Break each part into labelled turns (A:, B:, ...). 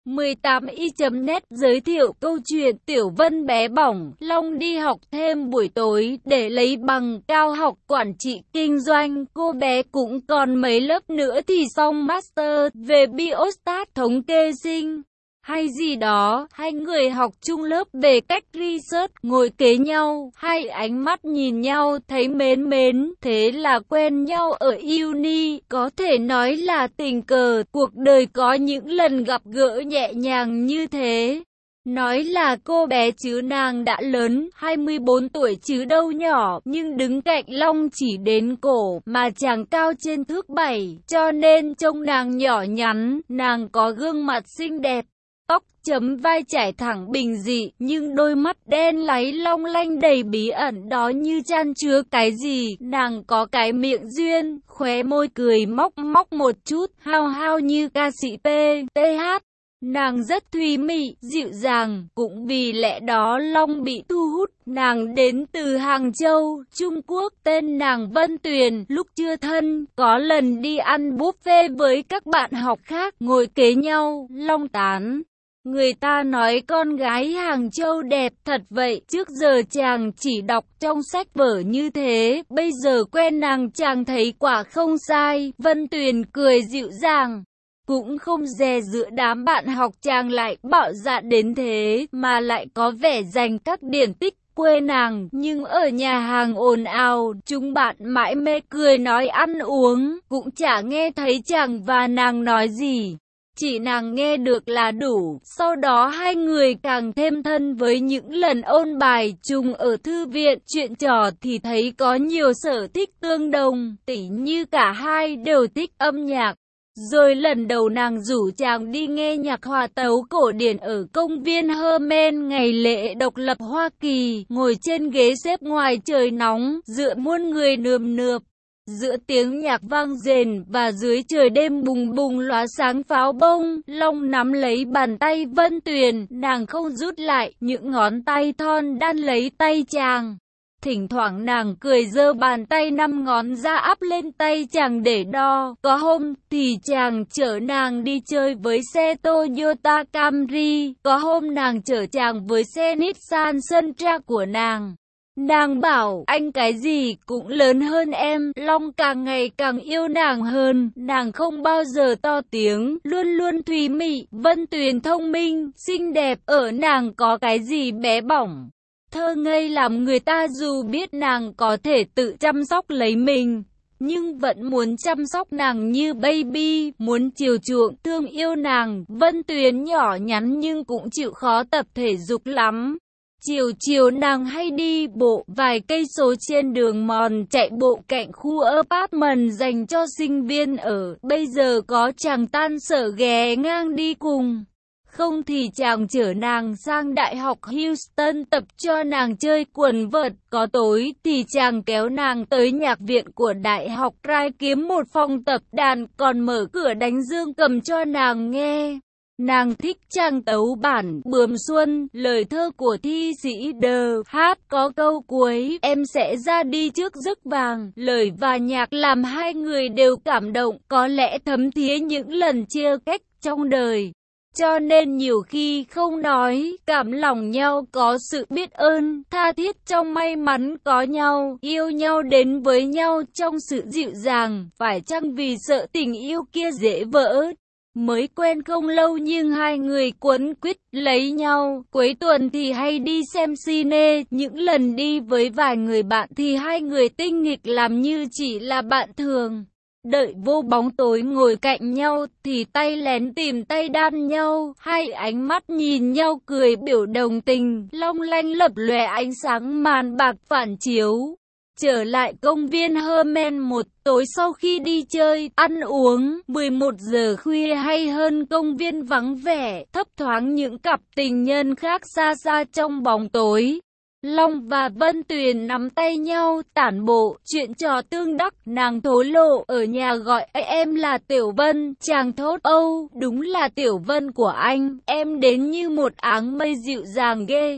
A: 18i.net giới thiệu câu chuyện Tiểu Vân bé bỏng, Long đi học thêm buổi tối để lấy bằng cao học quản trị kinh doanh. Cô bé cũng còn mấy lớp nữa thì xong master về biostat thống kê sinh hay gì đó. Hai người học chung lớp về cách research, ngồi kế nhau, hai ánh mắt nhìn nhau thấy mến mến, thế là quen nhau ở uni. Có thể nói là tình cờ, cuộc đời có những lần gặp gỡ nhẹ nhàng như thế. Nói là cô bé chứ nàng đã lớn, 24 tuổi chứ đâu nhỏ, nhưng đứng cạnh Long chỉ đến cổ, mà chàng cao trên thước 7, cho nên trông nàng nhỏ nhắn. Nàng có gương mặt xinh đẹp, tóc chấm vai trải thẳng bình dị, nhưng đôi mắt đen láy long lanh đầy bí ẩn đó như chan chứa cái gì. Nàng có cái miệng duyên, khóe môi cười móc móc một chút, hao hao như ca sĩ PTH. Nàng rất thùy mị, dịu dàng, cũng vì lẽ đó Long bị thu hút. Nàng đến từ Hàng Châu, Trung Quốc, tên nàng Vân Tuyền. Lúc chưa thân, có lần đi ăn buffet với các bạn học khác, ngồi kế nhau, Long tán. Người ta nói con gái Hàng Châu đẹp thật vậy, trước giờ chàng chỉ đọc trong sách vở như thế, bây giờ quen nàng chàng thấy quả không sai. Vân Tuyền cười dịu dàng, cũng không dè dựa đám bạn học chàng lại bạo dạn đến thế, mà lại có vẻ dành các điển tích quê nàng. Nhưng ở nhà hàng ồn ào, chúng bạn mãi mê cười nói ăn uống, cũng chả nghe thấy chàng và nàng nói gì. Chỉ nàng nghe được là đủ. Sau đó hai người càng thêm thân với những lần ôn bài chung ở thư viện. Chuyện trò thì thấy có nhiều sở thích tương đồng, tỉ như cả hai đều thích âm nhạc. Rồi lần đầu nàng rủ chàng đi nghe nhạc hòa tấu cổ điển ở công viên Herman ngày lễ độc lập Hoa Kỳ, ngồi trên ghế xếp ngoài trời nóng, giữa muôn người nườm nượp. Giữa tiếng nhạc vang rền và dưới trời đêm bùng bùng lóa sáng pháo bông, Long nắm lấy bàn tay Vân Tuyền, nàng không rút lại, những ngón tay thon đan lấy tay chàng. Thỉnh thoảng nàng cười giơ bàn tay 5 ngón ra áp lên tay chàng để đo. Có hôm thì chàng chở nàng đi chơi với xe Toyota Camry, có hôm nàng chở chàng với xe Nissan Sentra của nàng. Nàng bảo, anh cái gì cũng lớn hơn em. Long càng ngày càng yêu nàng hơn. Nàng không bao giờ to tiếng, luôn luôn thùy mị. Vân Tuyền thông minh, xinh đẹp, ở nàng có cái gì bé bỏng, thơ ngây làm người ta dù biết nàng có thể tự chăm sóc lấy mình, nhưng vẫn muốn chăm sóc nàng như baby, muốn chiều chuộng, thương yêu nàng. Vân Tuyền nhỏ nhắn nhưng cũng chịu khó tập thể dục lắm. Chiều nàng hay đi bộ vài cây số trên đường mòn chạy bộ cạnh khu apartment dành cho sinh viên ở. Bây giờ có chàng tan sở ghé ngang đi cùng. Không thì chàng chở nàng sang Đại học Houston tập cho nàng chơi quần vợt. Có tối thì chàng kéo nàng tới nhạc viện của Đại học Rai kiếm một phòng tập đàn, còn mở cửa đánh dương cầm cho nàng nghe. Nàng thích chàng tấu bản Bướm Xuân, lời thơ của thi sĩ hát có câu cuối, em sẽ ra đi trước giấc vàng. Lời và nhạc làm hai người đều cảm động, có lẽ thấm thía những lần chia cách trong đời. Cho nên nhiều khi không nói, cảm lòng nhau, có sự biết ơn, tha thiết trong may mắn có nhau, yêu nhau đến với nhau trong sự dịu dàng. Phải chăng vì sợ tình yêu kia dễ vỡ? Mới quen không lâu nhưng hai người quấn quýt lấy nhau. Cuối tuần thì hay đi xem cine, những lần đi với vài người bạn thì hai người tinh nghịch làm như chỉ là bạn thường. Đợi vô bóng tối ngồi cạnh nhau thì tay lén tìm tay đan nhau, hai ánh mắt nhìn nhau cười biểu đồng tình, long lanh lập lòe ánh sáng màn bạc phản chiếu. Trở lại công viên Herman một tối sau khi đi chơi, ăn uống, 11 giờ khuya hay hơn, công viên vắng vẻ, thấp thoáng những cặp tình nhân khác xa xa trong bóng tối. Long và Vân Tuyền nắm tay nhau, tản bộ, chuyện trò tương đắc. Nàng thổ lộ, ở nhà gọi em là Tiểu Vân. Chàng thốt, âu, đúng là Tiểu Vân của anh, em đến như một áng mây dịu dàng ghê.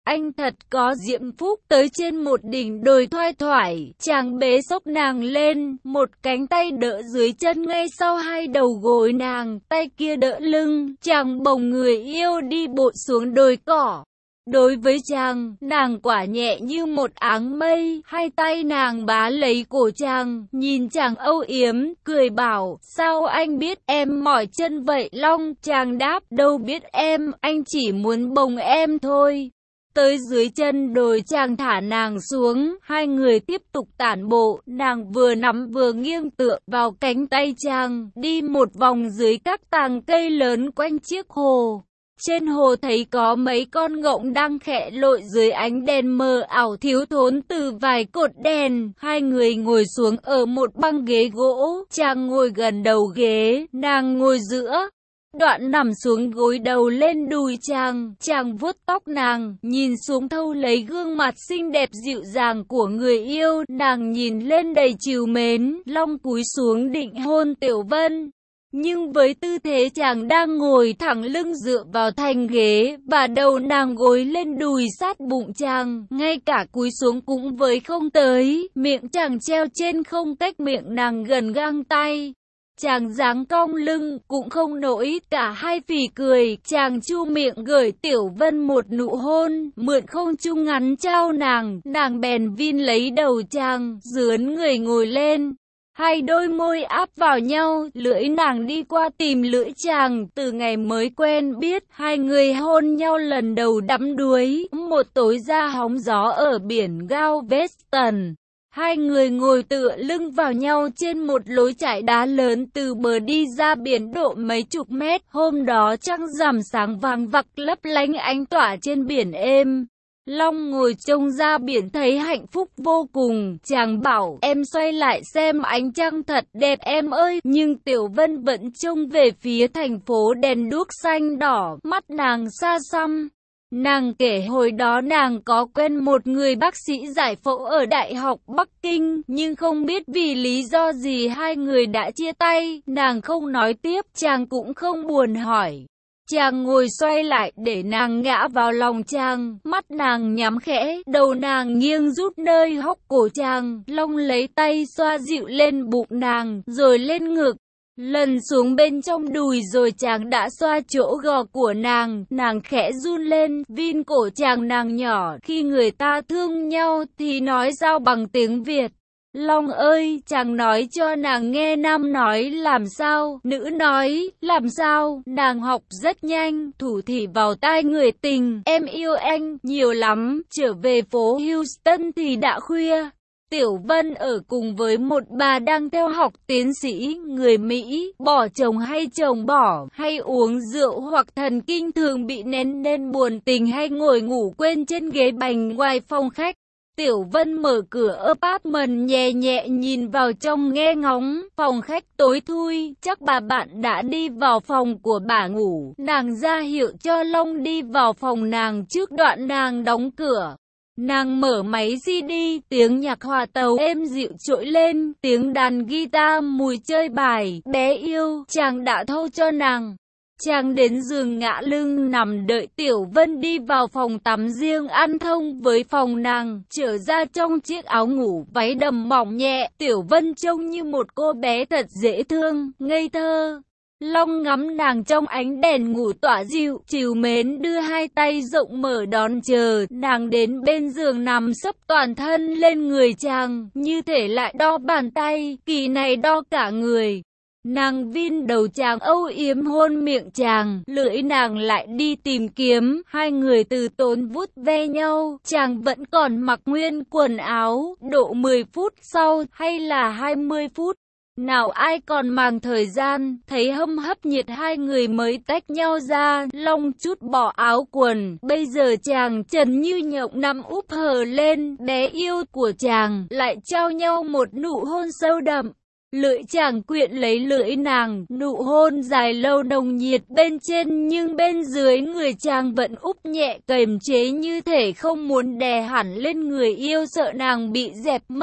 A: Anh thật có diễm phúc. Tới trên một đỉnh đồi thoai thoải, chàng bế xốc nàng lên, một cánh tay đỡ dưới chân ngay sau hai đầu gối nàng, tay kia đỡ lưng, chàng bồng người yêu đi bộ xuống đồi cỏ. Đối với chàng, nàng quả nhẹ như một áng mây, hai tay nàng bá lấy cổ chàng, nhìn chàng âu yếm, cười bảo, sao anh biết em mỏi chân vậy Long? Chàng đáp, đâu biết em, anh chỉ muốn bồng em thôi. Tới dưới chân đồi chàng thả nàng xuống, hai người tiếp tục tản bộ, nàng vừa nắm vừa nghiêng tựa vào cánh tay chàng, đi một vòng dưới các tàng cây lớn quanh chiếc hồ. Trên hồ thấy có mấy con ngỗng đang khẽ lội dưới ánh đèn mờ ảo thiếu thốn từ vài cột đèn. Hai người ngồi xuống ở một băng ghế gỗ, chàng ngồi gần đầu ghế, nàng ngồi giữa. Đoạn nằm xuống gối đầu lên đùi chàng vuốt tóc nàng, nhìn xuống thâu lấy gương mặt xinh đẹp dịu dàng của người yêu, nàng nhìn lên đầy trìu mến, Long cúi xuống định hôn Tiểu Vân. Nhưng với tư thế chàng đang ngồi thẳng lưng dựa vào thành ghế, và đầu nàng gối lên đùi sát bụng chàng, ngay cả cúi xuống cũng với không tới, miệng chàng treo trên không cách miệng nàng gần gang tay. Chàng dáng cong lưng, cũng không nổi, cả hai phì cười, chàng chu miệng gửi Tiểu Vân một nụ hôn, mượn không trung ngắn trao nàng bèn vin lấy đầu chàng, dướn người ngồi lên. Hai đôi môi áp vào nhau, lưỡi nàng đi qua tìm lưỡi chàng, từ ngày mới quen biết, hai người hôn nhau lần đầu đắm đuối, một tối ra hóng gió ở biển Galveston. Hai người ngồi tựa lưng vào nhau trên một lối chải đá lớn từ bờ đi ra biển độ mấy chục mét. Hôm đó trăng rằm sáng vàng vặc lấp lánh ánh tỏa trên biển êm. Long ngồi trông ra biển thấy hạnh phúc vô cùng, chàng bảo, em xoay lại xem ánh trăng thật đẹp em ơi, nhưng Tiểu Vân vẫn trông về phía thành phố đèn đuốc xanh đỏ, mắt nàng xa xăm. Nàng kể hồi đó nàng có quen một người bác sĩ giải phẫu ở Đại học Bắc Kinh, nhưng không biết vì lý do gì hai người đã chia tay, nàng không nói tiếp, chàng cũng không buồn hỏi. Chàng ngồi xoay lại để nàng ngã vào lòng chàng, mắt nàng nhắm khẽ, đầu nàng nghiêng rút nơi hốc cổ chàng, Long lấy tay xoa dịu lên bụng nàng, rồi lên ngực, lần xuống bên trong đùi rồi chàng đã xoa chỗ gò của nàng khẽ run lên, vin cổ chàng nàng nhỏ, khi người ta thương nhau thì nói sao bằng tiếng Việt. Long ơi, chàng nói cho nàng nghe, nam nói làm sao, nữ nói làm sao, nàng học rất nhanh, thủ thỉ vào tai người tình, em yêu anh nhiều lắm, trở về phố Houston thì đã khuya. Tiểu Vân ở cùng với một bà đang theo học tiến sĩ, người Mỹ, bỏ chồng hay chồng bỏ, hay uống rượu hoặc thần kinh thường bị nên buồn tình hay ngồi ngủ quên trên ghế bành ngoài phòng khách. Tiểu Vân mở cửa apartment nhẹ nhẹ nhìn vào trong nghe ngóng, phòng khách tối thui, chắc bà bạn đã đi vào phòng của bà ngủ, nàng ra hiệu cho Long đi vào phòng nàng trước, đoạn nàng đóng cửa. Nàng mở máy CD, tiếng nhạc hòa tấu êm dịu trỗi lên, tiếng đàn guitar mùi chơi bài, bé yêu, chàng đã thâu cho nàng. Chàng đến giường ngã lưng nằm đợi Tiểu Vân đi vào phòng tắm riêng ăn thông với phòng nàng, trở ra trong chiếc áo ngủ váy đầm mỏng nhẹ, Tiểu Vân trông như một cô bé thật dễ thương, ngây thơ. Long ngắm nàng trong ánh đèn ngủ tỏa dịu, trìu mến đưa hai tay rộng mở đón chờ, nàng đến bên giường nằm sấp toàn thân lên người chàng, như thể lại đo bàn tay, kỳ này đo cả người. Nàng vin đầu chàng âu yếm hôn miệng chàng, lưỡi nàng lại đi tìm kiếm, hai người từ tốn vuốt ve nhau, chàng vẫn còn mặc nguyên quần áo, độ 10 phút sau, hay là 20 phút. Nào ai còn màng thời gian, thấy hâm hấp nhiệt hai người mới tách nhau ra, Long chút bỏ áo quần, bây giờ chàng trần như nhộng nằm úp hờ lên, bé yêu của chàng, lại trao nhau một nụ hôn sâu đậm. Lưỡi chàng quyện lấy lưỡi nàng, nụ hôn dài lâu nồng nhiệt bên trên nhưng bên dưới người chàng vẫn úp nhẹ kềm chế như thể không muốn đè hẳn lên người yêu sợ nàng bị dẹp mất.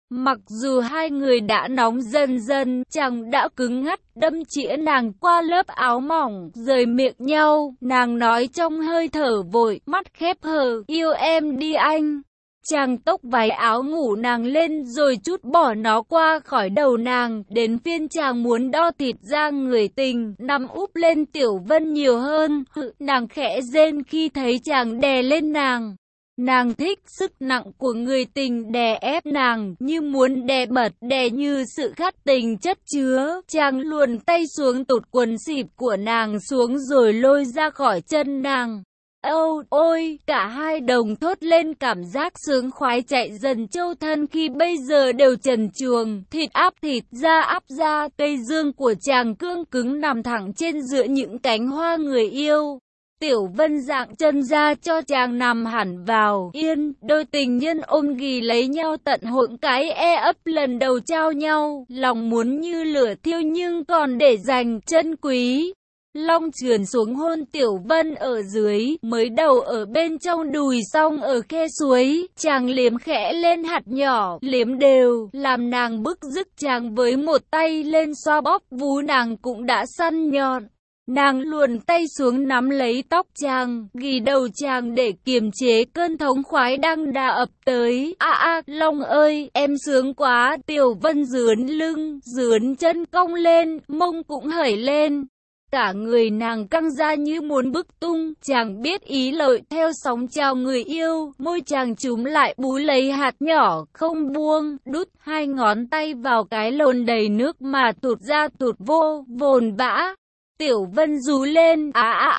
A: Mặc dù hai người đã nóng dần dần, chàng đã cứng ngắt, đâm chĩa nàng qua lớp áo mỏng, rời miệng nhau, nàng nói trong hơi thở vội, mắt khép hờ, yêu em đi anh. Chàng tốc váy áo ngủ nàng lên rồi trút bỏ nó qua khỏi đầu nàng, đến phiên chàng muốn đo thịt da người tình, nằm úp lên Tiểu Vân nhiều hơn, nàng khẽ rên khi thấy chàng đè lên nàng. Nàng thích sức nặng của người tình đè ép nàng, như muốn đè bật, đè như sự khát tình chất chứa. Chàng luồn tay xuống tụt quần xịp của nàng xuống rồi lôi ra khỏi chân nàng. Âu, ôi, cả hai đồng thốt lên cảm giác sướng khoái chạy dần châu thân khi bây giờ đều trần truồng, thịt áp thịt, da áp da, cây dương của chàng cương cứng nằm thẳng trên giữa những cánh hoa người yêu. Tiểu Vân dạng chân ra cho chàng nằm hẳn vào, yên, đôi tình nhân ôm ghì lấy nhau tận hỗn cái ấp lần đầu trao nhau, lòng muốn như lửa thiêu nhưng còn để dành chân quý. Long trườn xuống hôn Tiểu Vân ở dưới, mới đầu ở bên trong đùi xong ở khe suối, chàng liếm khẽ lên hạt nhỏ, liếm đều, làm nàng bức rứt chàng với một tay lên xoa bóp vú nàng cũng đã săn nhọn. Nàng luồn tay xuống nắm lấy tóc chàng, ghì đầu chàng để kiềm chế cơn thống khoái đang đà ập tới. Long ơi, em sướng quá. Tiểu Vân dướn lưng, dướn chân cong lên, mông cũng hởi lên. Cả người nàng căng ra như muốn bứt tung, chàng biết ý lợi theo sóng chào người yêu, môi chàng chúm lại bú lấy hạt nhỏ, không buông, đút hai ngón tay vào cái lồn đầy nước mà tụt ra tụt vô, vồn vã. Tiểu Vân rú lên,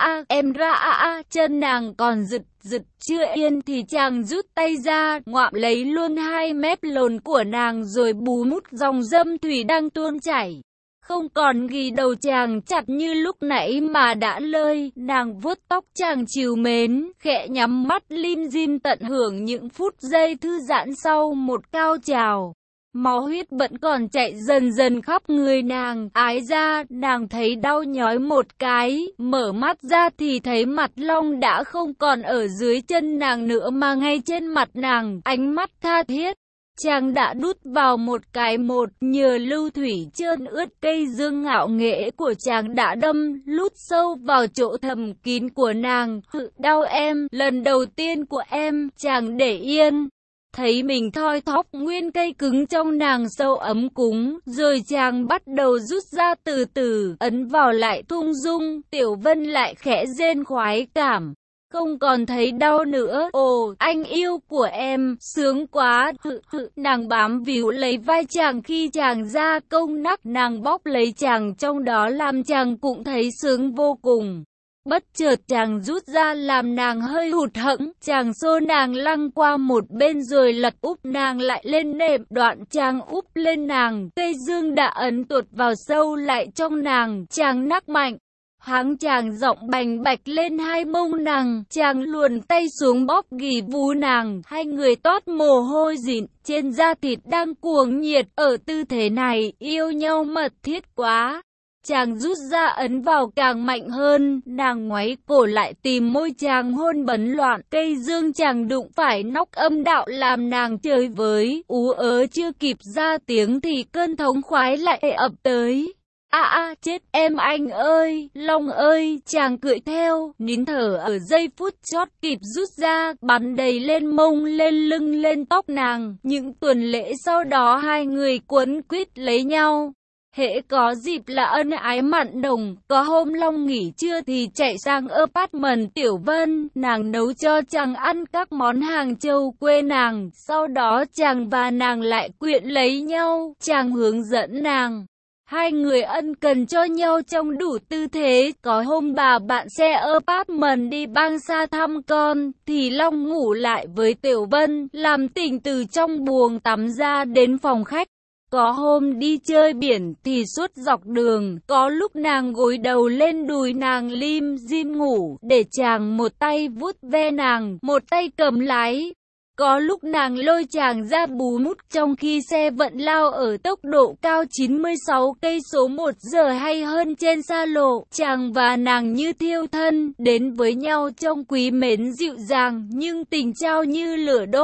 A: em ra chân nàng còn giật chưa yên thì chàng rút tay ra, ngoạm lấy luôn hai mép lồn của nàng rồi bú mút dòng dâm thủy đang tuôn chảy. Không còn ghì đầu chàng chặt như lúc nãy mà đã lơi, nàng vuốt tóc chàng trìu mến, khẽ nhắm mắt lim dim tận hưởng những phút giây thư giãn sau một cao trào. Máu huyết vẫn còn chạy dần dần khắp người nàng, ái ra, nàng thấy đau nhói một cái, mở mắt ra thì thấy mặt Long đã không còn ở dưới chân nàng nữa mà ngay trên mặt nàng, ánh mắt tha thiết. Chàng đã đút vào một cái một, nhờ lưu thủy trơn ướt cây dương ngạo nghễ của chàng đã đâm, lút sâu vào chỗ thầm kín của nàng. Đau em, lần đầu tiên của em, chàng để yên. Thấy mình thoi thóp nguyên cây cứng trong nàng sâu ấm cúng, rồi chàng bắt đầu rút ra từ từ, ấn vào lại thung dung, Tiểu Vân lại khẽ rên khoái cảm. Không còn thấy đau nữa, ồ, anh yêu của em, sướng quá, nàng bám víu lấy vai chàng khi chàng ra công nắc, nàng bóp lấy chàng trong đó làm chàng cũng thấy sướng vô cùng. Bất chợt chàng rút ra làm nàng hơi hụt hẫng, chàng xô nàng lăn qua một bên rồi lật úp nàng lại lên nệm, đoạn chàng úp lên nàng, cây dương đã ấn tuột vào sâu lại trong nàng, chàng nắc mạnh. Háng chàng giọng bành bạch lên hai mông nàng, chàng luồn tay xuống bóp ghì vú nàng, hai người toát mồ hôi dịn, trên da thịt đang cuồng nhiệt, ở tư thế này, yêu nhau mật thiết quá. Chàng rút ra ấn vào càng mạnh hơn, nàng ngoáy cổ lại tìm môi chàng hôn bấn loạn, cây dương chàng đụng phải nóc âm đạo làm nàng chơi với, ú ớ chưa kịp ra tiếng thì cơn thống khoái lại ập tới. Chết em anh ơi, Long ơi, chàng cười theo, nín thở ở giây phút chót kịp rút ra, bắn đầy lên mông, lên lưng, lên tóc nàng. Những tuần lễ sau đó hai người quấn quýt lấy nhau. Hễ có dịp là ân ái mặn nồng, có hôm Long nghỉ trưa thì chạy sang apartment Tiểu Vân, nàng nấu cho chàng ăn các món hàng châu quê nàng, sau đó chàng và nàng lại quyện lấy nhau, chàng hướng dẫn nàng. Hai người ân cần cho nhau trong đủ tư thế, có hôm bà bạn xe apartment đi bang xa thăm con, thì Long ngủ lại với Tiểu Vân, làm tình từ trong buồng tắm ra đến phòng khách. Có hôm đi chơi biển thì suốt dọc đường, có lúc nàng gối đầu lên đùi nàng lim dim ngủ, để chàng một tay vuốt ve nàng, một tay cầm lái. Có lúc nàng lôi chàng ra bú mút trong khi xe vận lao ở tốc độ cao 96 cây số 1 giờ hay hơn trên xa lộ. Chàng và nàng như thiêu thân, đến với nhau trong quý mến dịu dàng, nhưng tình trao như lửa đốt.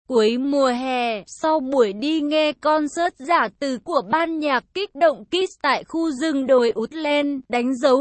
A: Cuối mùa hè, sau buổi đi nghe concert giả từ của ban nhạc kích động Kiss tại khu rừng đồi Woodland, đánh dấu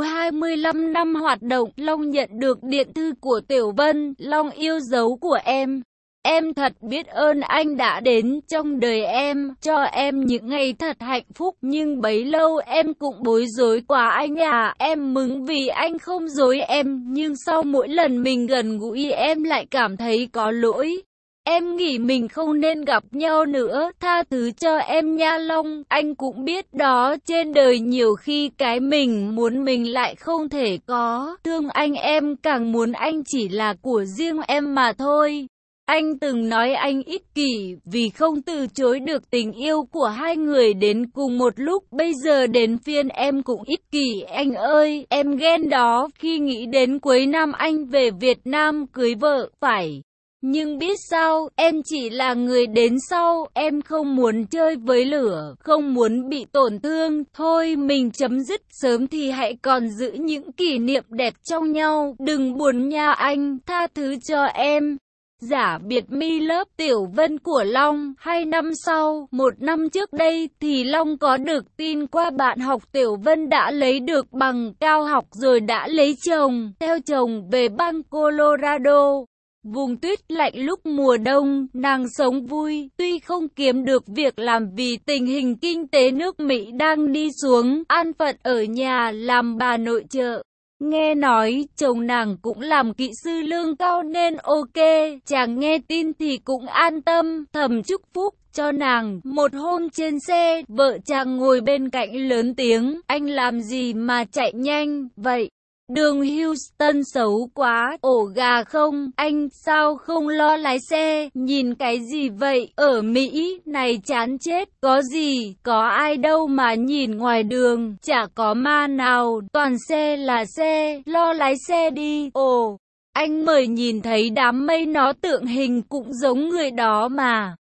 A: 25 năm hoạt động, Long nhận được điện thư của Tiểu Vân. Long yêu dấu của em. Em thật biết ơn anh đã đến trong đời em, cho em những ngày thật hạnh phúc, nhưng bấy lâu em cũng bối rối quá anh à. Em mừng vì anh không dối em, nhưng sau mỗi lần mình gần gũi em lại cảm thấy có lỗi. Em nghĩ mình không nên gặp nhau nữa, tha thứ cho em nha Long. Anh cũng biết đó, trên đời nhiều khi cái mình muốn mình lại không thể có. Thương anh em càng muốn anh chỉ là của riêng em mà thôi. Anh từng nói anh ích kỷ vì không từ chối được tình yêu của hai người đến cùng một lúc. Bây giờ đến phiên em cũng ích kỷ anh ơi. Em ghen đó khi nghĩ đến cuối năm anh về Việt Nam cưới vợ, phải. Nhưng biết sao, em chỉ là người đến sau, em không muốn chơi với lửa, không muốn bị tổn thương. Thôi mình chấm dứt sớm thì hãy còn giữ những kỷ niệm đẹp trong nhau. Đừng buồn nha anh, tha thứ cho em. Giả biệt mi lớp Tiểu Vân của Long. 2 năm sau, 1 năm trước đây thì Long có được tin qua bạn học Tiểu Vân đã lấy được bằng cao học rồi đã lấy chồng, theo chồng về bang Colorado. Vùng tuyết lạnh lúc mùa đông, nàng sống vui, tuy không kiếm được việc làm vì tình hình kinh tế nước Mỹ đang đi xuống, an phận ở nhà làm bà nội trợ. Nghe nói, chồng nàng cũng làm kỹ sư lương cao nên ok, chàng nghe tin thì cũng an tâm, thầm chúc phúc cho nàng. Một hôm trên xe, vợ chàng ngồi bên cạnh lớn tiếng, anh làm gì mà chạy nhanh vậy? Đường Houston xấu quá, ổ gà không, anh sao không lo lái xe, nhìn cái gì vậy, ở Mỹ này chán chết, có gì, có ai đâu mà nhìn ngoài đường, chả có ma nào, toàn xe là xe, lo lái xe đi, ồ, anh mới nhìn thấy đám mây nó tượng hình cũng giống người đó mà.